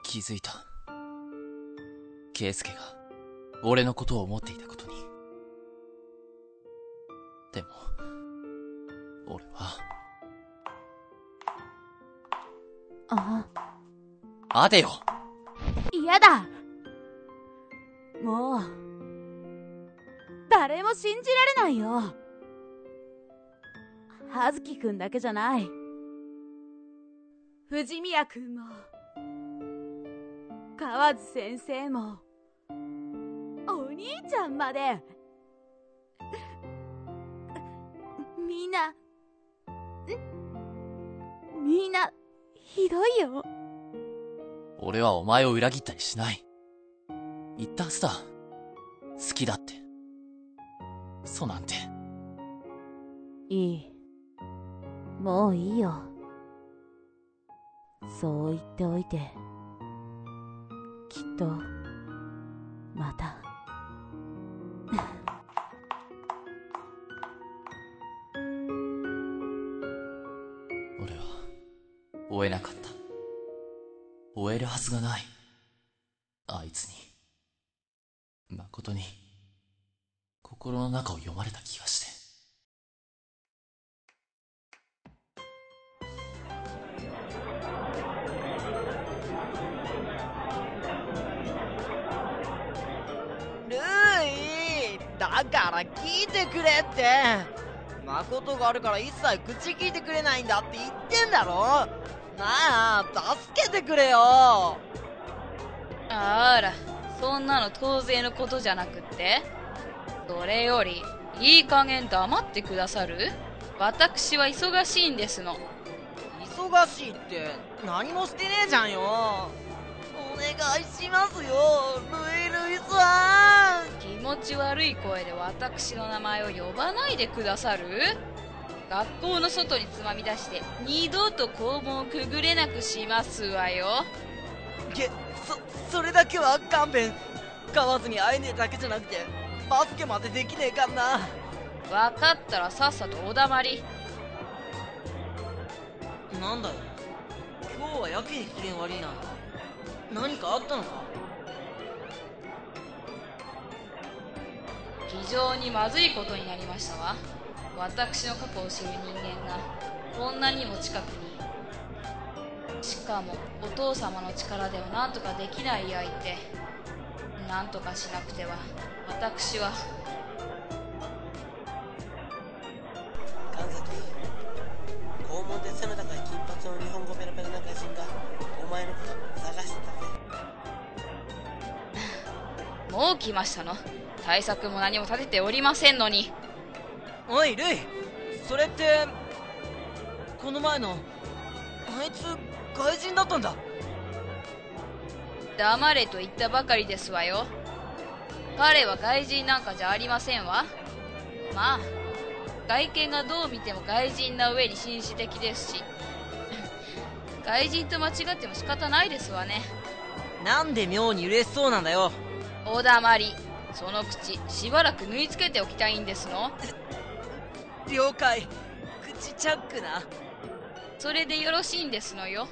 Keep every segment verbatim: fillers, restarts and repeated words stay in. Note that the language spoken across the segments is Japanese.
気づいた。圭介が俺のことを思っていたことに。でも俺はあ待てよ。 嫌だ。もう誰も信じられないよ。葉月くんだけじゃない。藤宮くんも河津先生もお兄ちゃんまでみんなみんなひどいよ。 俺はお前を裏切ったりしない。言ったはずだ。好きだって。そうなんて。 いい。もういいよ。そう言っておいて、きっとまた俺は追えなかった。追えるはずがない。あいつに誠に心の中を読まれた気がして。 ルイ、だから聞いてくれって。誠があるから一切口聞いてくれないんだって言ってんだろ。なあ、助けてくれよ。 あら、そんなの当然のことじゃなくって。それよりいい加減黙ってくださる？私は忙しいんですの。 忙しいって何もしてねえじゃんよ。お願いしますよ、ルイルイさん。 気持ち悪い声で私の名前を呼ばないでくださる？学校の外につまみ出して二度と校門をくぐれなくしますわよ。 げ、そ、それだけは勘弁。河津に会えねえだけじゃなくてバスケまでできねえかんな。 分かったらさっさとお黙り。 なんだよ、今日はやけに機嫌悪いな。何かあったのか？ 非常にまずいことになりましたわ。私の過去を知る人間がこんなにも近くに。しかもお父様の力では何とかできない相手。何とかしなくては。私は神崎、校門で背の高い金髪の日本語ペラペラな外人がお前のこと探してたぜ。 もう来ましたの？対策も何も立てておりませんのに。 おいルイ、それってこの前のあいつ外人だったんだ。 黙れと言ったばかりですわよ。彼は外人なんかじゃありませんわ。まあ外見がどう見ても外人な上に紳士的ですし外人と間違っても仕方ないですわね。 なんで妙に嬉しそうなんだよ。 お黙り。その口しばらく縫い付けておきたいんですの。 了解。口チャックな。 それでよろしいんですのよ。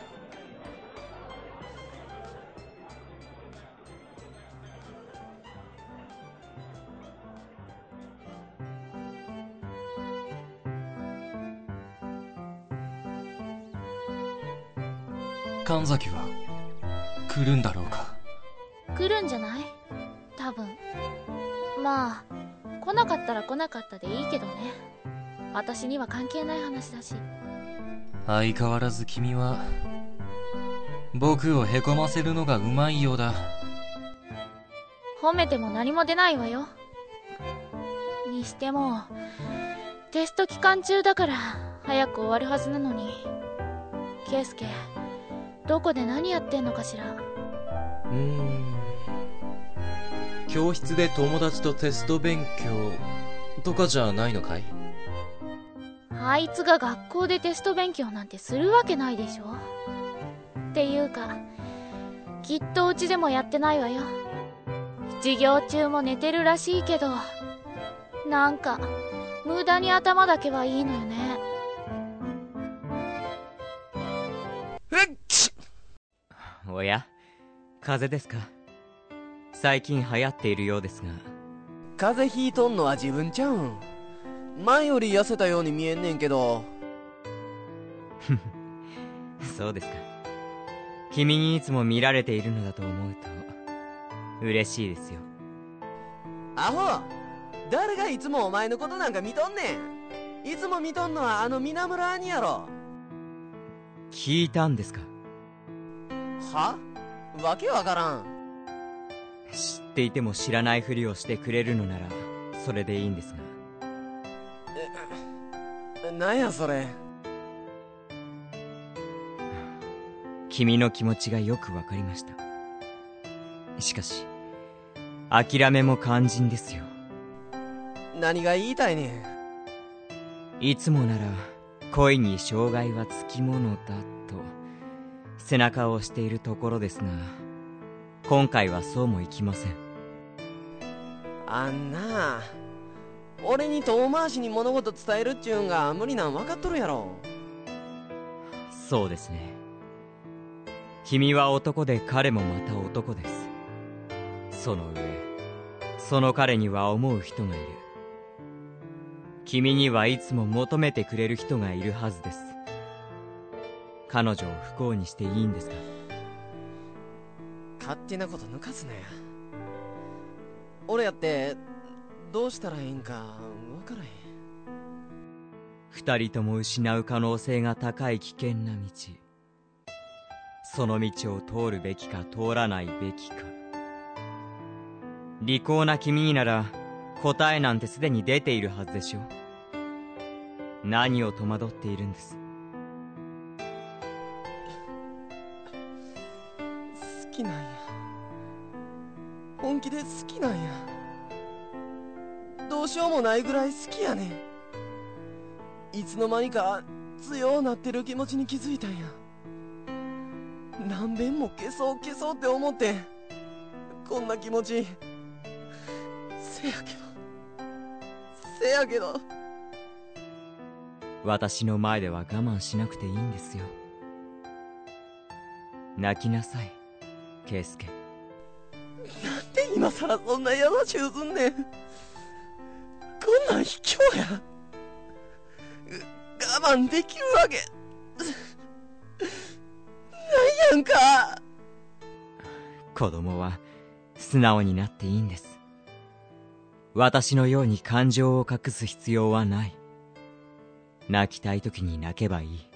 神崎は来るんだろうか。 来るんじゃない？多分。まあ来なかったら来なかったでいいけどね。私には関係ない話だし。 相変わらず君は僕をへこませるのがうまいようだ。 褒めても何も出ないわよ。にしてもテスト期間中だから早く終わるはずなのに。圭介、どこで何やってんのかしら。 うーん、教室で友達とテスト勉強とかじゃないのかい？ あいつが学校でテスト勉強なんてするわけないでしょ。っていうかきっとうちでもやってないわよ。授業中も寝てるらしいけど、なんか無駄に頭だけはいいのよね。 おや、風邪ですか？最近流行っているようですが。 風邪ひいとんのは自分ちゃうん。前より痩せたように見えんねんけど。 そうですか。君にいつも見られているのだと思うと嬉しいですよ。 アホ、誰がいつもお前のことなんか見とんねん。いつも見とんのはあの皆村兄やろ。 聞いたんですか？ は？わけわからん。 知っていても知らないふりをしてくれるのならそれでいいんですが。 え、なんやそれ。 君の気持ちがよくわかりました。しかし諦めも肝心ですよ。 何が言いたいねん。いつもなら恋に障害はつきものだと背中を押しているところですが、今回はそうもいきません。 あんな、俺に遠回しに物事伝えるっちゅうんが無理なん分かっとるやろ。 そうですね。君は男で彼もまた男です。その上その彼には思う人がいる。君にはいつも求めてくれる人がいるはずです。彼女を不幸にしていいんですか？ 勝手なこと抜かすなや。俺やってどうしたらええんか分からへん。 二人とも失う可能性が高い危険な道、その道を通るべきか通らないべきか。利口な君になら答えなんてすでに出ているはずでしょう。何を戸惑っているんです？ 好きなんや。本気で好きなんや。どうしようもないぐらい好きやねん。いつの間にか強うなってる気持ちに気づいたんや。何遍も消そう消そうって思ってこんな気持ち。せやけどせやけど私の前では我慢しなくていいんですよ。泣きなさい、圭介。 なんで今さらそんな優しゅうすんねん。こんなん卑怯や。我慢できるわけないやんか。 子供は素直になっていいんです。私のように感情を隠す必要はない。泣きたい時に泣けばいい。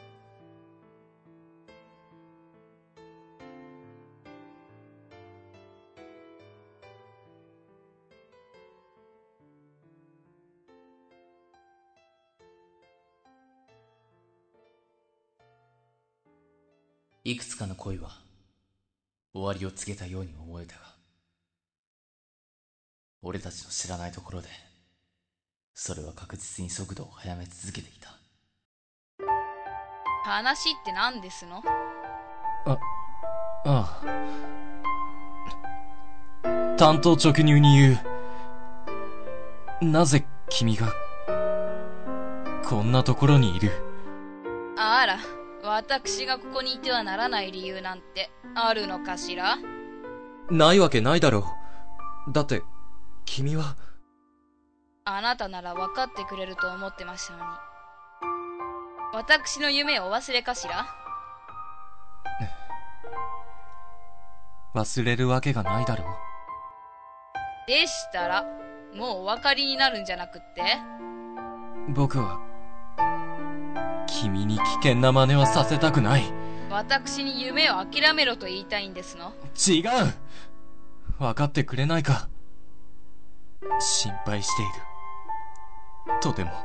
いくつかの恋は終わりを告げたように思えたが、俺たちの知らないところでそれは確実に速度を速め続けていた。 話って何ですの？ あ、ああ。単刀直入に言う。なぜ君がこんなところにいる？ あら、私がここにいてはならない理由なんてあるのかしら？ ないわけないだろう。だって君は。 あなたなら分かってくれると思ってましたのに。私の夢をお忘れかしら？ 忘れるわけがないだろう。 でしたらもうお分かりになるんじゃなくって？ 僕は君に危険な真似はさせたくない。 私に夢を諦めろと言いたいんですの？ 違う。分かってくれないか。心配している。とても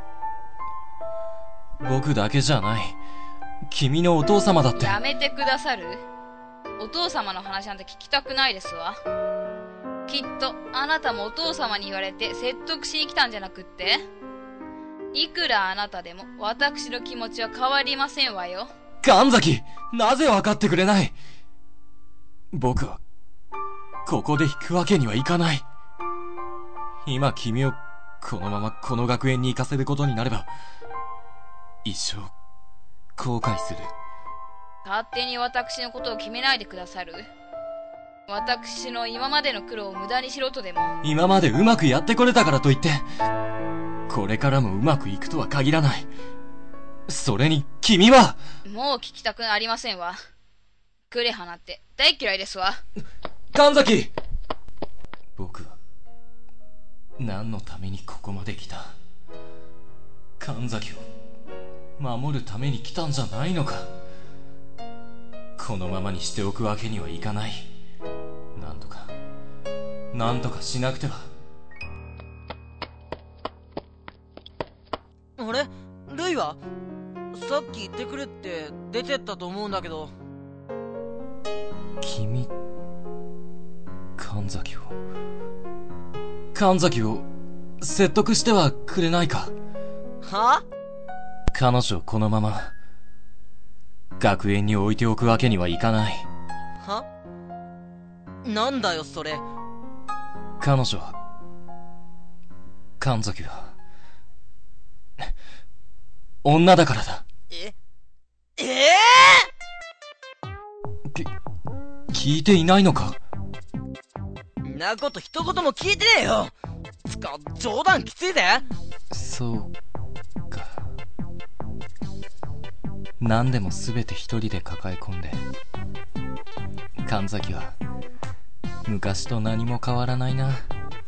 僕だけじゃない。君のお父様だって。 やめてくださる？お父様の話なんて聞きたくないですわ。きっとあなたもお父様に言われて説得しに来たんじゃなくって？いくらあなたでも私の気持ちは変わりませんわよ。 神崎、なぜ分かってくれない？僕はここで引くわけにはいかない。今君をこのままこの学園に行かせることになれば一生後悔する。 勝手に私のことを決めないでくださる？私の今までの苦労を無駄にしろとでも。 今までうまくやってこれたからといって、これからもうまくいくとは限らない。それに、君はもう聞きたくありませんわ。クレハなんて大嫌いですわ。 神崎！僕は、何のためにここまで来た？神崎を、守るために来たんじゃないのか？このままにしておくわけにはいかない。なんとか、なんとかしなくては。 あれ？ルイは？さっき言ってくれって出てったと思うんだけど。 君、神崎を、神崎を説得してはくれないか？ は？ 彼女をこのまま、学園に置いておくわけにはいかない。 は？なんだよそれ。 彼女は、神崎は、女だからだ。 え？ええー、き、聞いていないのか？ んなこと一言も聞いてねえよ。つか、冗談きついぜ。 そうか。何でもすべて一人で抱え込んで、神崎は昔と何も変わらないな。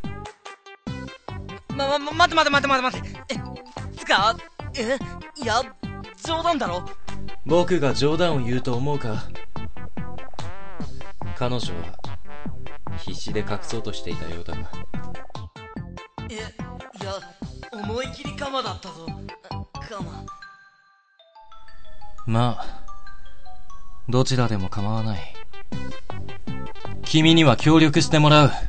ま、ま、ま、待て待て待て待て待て。え、つか、え、いや、冗談だろ。 僕が冗談を言うと思うか？彼女は必死で隠そうとしていたようだが。 え、いや、思い切りカマだったぞ。カマ。 まあ、どちらでも構わない。君には協力してもらう。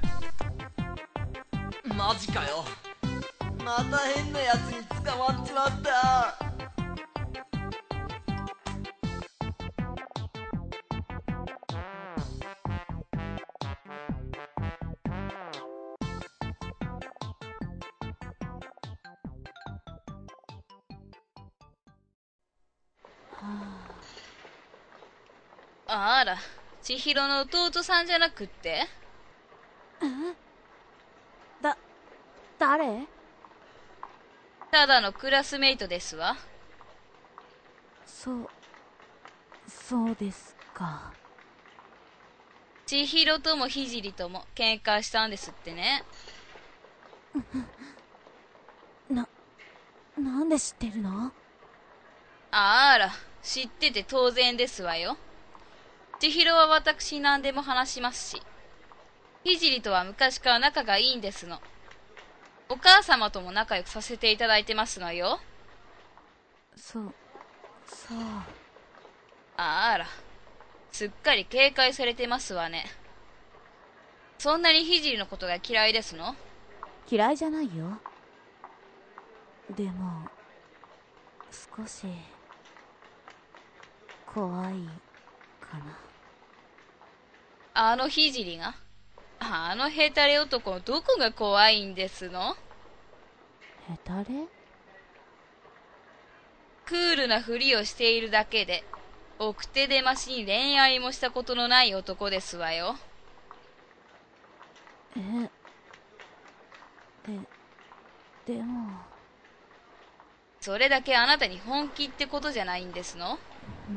マジかよ。また変なやつに捕まっちまった。 あら、千尋の弟さんじゃなくって？ え？だ、誰？ ただのクラスメイトですわ。 そう、そうですか。 千尋とも聖とも喧嘩したんですってね。 な、なんで知ってるの？ あら、知ってて当然ですわよ。千尋は私に何でも話しますし、聖とは昔から仲がいいんですの。お母様とも仲良くさせていただいてますのよ。 そう、そう。 あら、すっかり警戒されてますわね。そんなに聖のことが嫌いですの？ 嫌いじゃないよ。でも、少し、怖いかな。 あの聖が？あのヘタレ男のどこが怖いんですの？ ヘタレ？ クールなふりをしているだけで、奥手でましに恋愛もしたことのない男ですわよ。 え、で、でも。 それだけあなたに本気ってことじゃないんですの？ うん、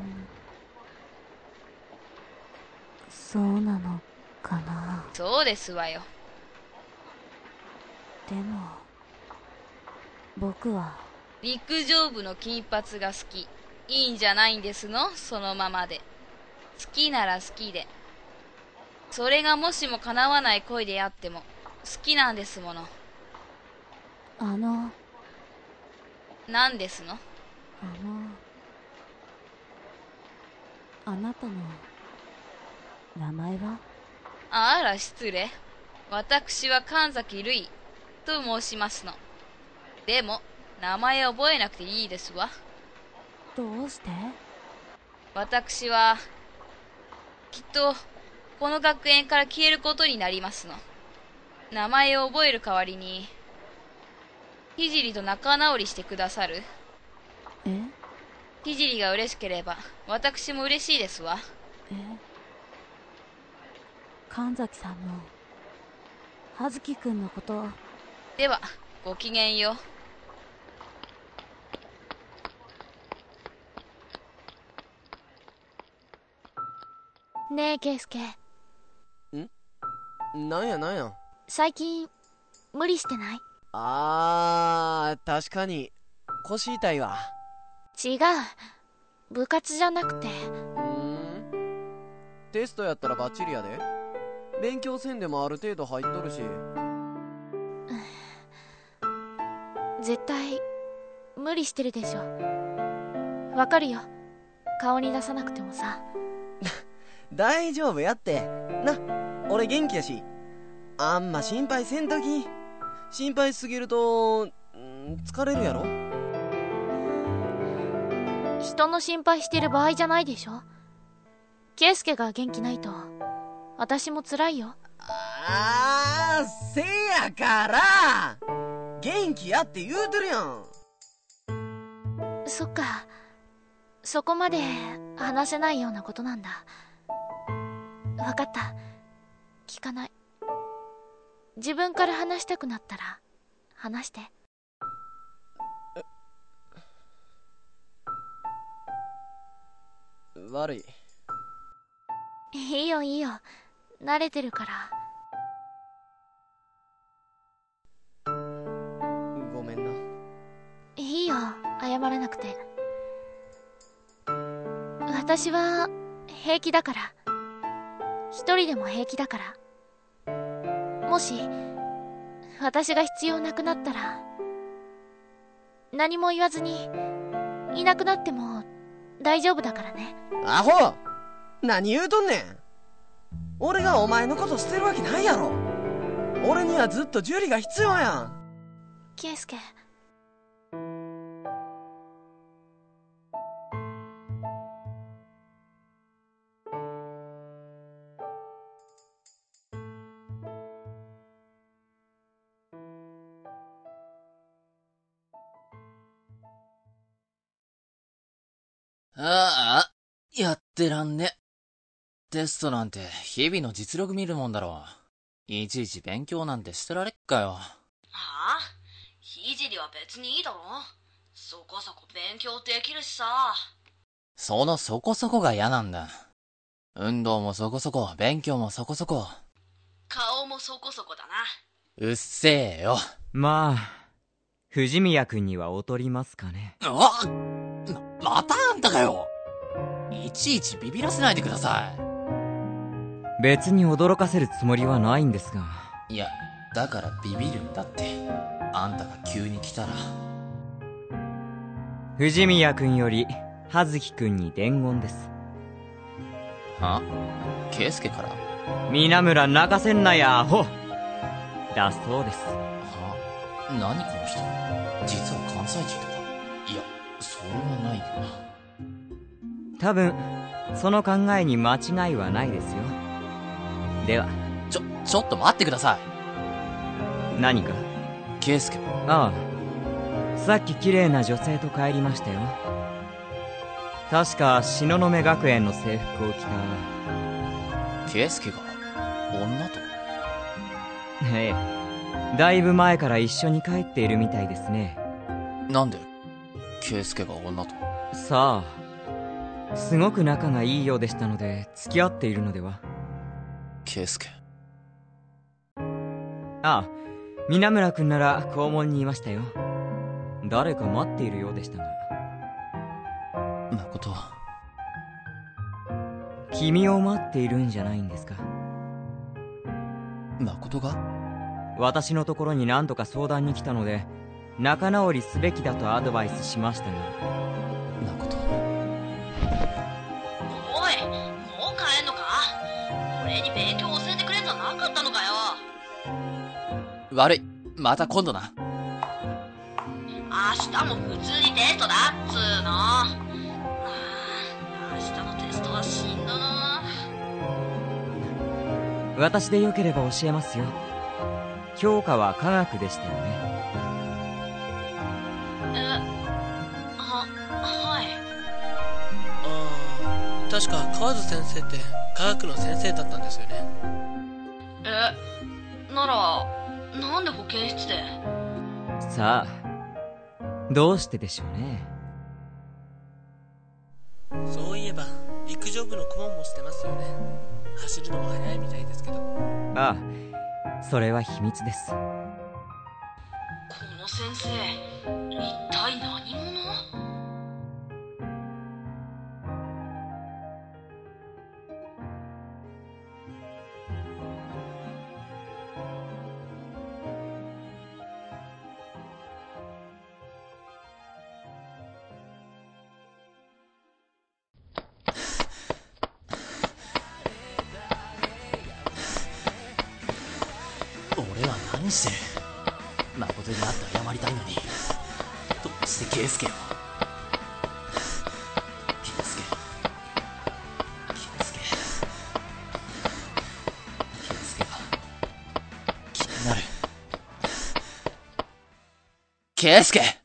そうなのかな。 そうですわよ。 でも、僕は陸上部の金髪が好き。いいんじゃないんですの？そのままで。好きなら好きで。それがもしも叶わない恋であっても好きなんですもの。 あの何ですの？ あのあなたの名前は？ あら失礼。私は神崎るいと申しますの。でも名前覚えなくていいですわ。 どうして？ 私はきっとこの学園から消えることになりますの。名前を覚える代わりに聖と仲直りしてくださる？ え？ 聖が嬉しければ私も嬉しいですわ。 え、神崎さんの葉月くんのこと。 ではごきげんよう。ねえ圭介、 んなんやなんや。 最近無理してない？ あー、確かに腰痛いわ。 違う、部活じゃなくて。 うーん、テストやったらバッチリやで。勉強せんでもある程度入っとるし。 絶対無理してるでしょ。わかるよ、顔に出さなくてもさ。 大丈夫やってな。俺元気やし、あんま心配せんとき。心配しすぎると、ん疲れるやろ。 人の心配してる場合じゃないでしょ。圭介が元気ないと私も辛いよ。 あー、せやから元気やって言うてるやん。 そっか、そこまで話せないようなことなんだ。わかった、聞かない。自分から話したくなったら話して。 悪い。 いいよいいよ、慣れてるから。 ごめんな。 いいよ、謝らなくて。私は平気だから、一人でも平気だから。もし私が必要なくなったら、何も言わずにいなくなっても大丈夫だからね。 アホ、何言うとんねん。俺がお前のこと捨てるわけないやろ。俺にはずっとジュリが必要やん。 圭介、 ああ、やってらんね。テストなんて日々の実力見るもんだろ。いちいち勉強なんてしてられっかよ。 はあ、聖は別にいいだろ。そこそこ勉強できるしさ。 そのそこそこが嫌なんだ。運動もそこそこ、勉強もそこそこ。 顔もそこそこだな。 うっせえよ。 まあ藤宮君には劣りますかね。 あっ、ま、またあんたかよ。いちいちビビらせないでください。 別に驚かせるつもりはないんですが。 いや、だからビビるんだって。あんたが急に来たら。 藤宮君より葉月君に伝言です。 は？圭介から？ 皆村泣かせんなやアホだそうです。 は？何この人、実は関西人とか？いや、それはないよな。 多分その考えに間違いはないですよ。ではちょ、ちょっと待ってください。何か？ 圭介。 ああ、さっき綺麗な女性と帰りましたよ。確か東雲学園の制服を着た。 圭介が女と？ ええ、だいぶ前から一緒に帰っているみたいですね。 なんで圭介が女と？ さあ、すごく仲がいいようでしたので付き合っているのでは。 圭介。 ああ、皆村君なら校門にいましたよ。誰か待っているようでしたが。 誠は？ 君を待っているんじゃないんですか？ 誠が？ 私のところに何度か相談に来たので仲直りすべきだとアドバイスしましたが。 誠。 おい、もう帰んのか？俺に勉強教えてくれんじゃなかったのかよ。 悪い、また今度な。 明日も普通にテストだっつーの。ああ、明日のテストはしんどな。 私でよければ教えますよ。教科は科学でしたよね。 え、は、はい。 確か河津先生って科学の先生だったんですよね。 え、ならなんで保健室で？ さあ、どうしてでしょうね。 そういえば陸上部の顧問もしてますよね。走るのも速いみたいですけど。 ああ、それは秘密です。 この先生、一体何者？ 俺は何してる？誠に会って謝りたいのに、どうして圭介を？圭介圭介圭介が気になる。圭介！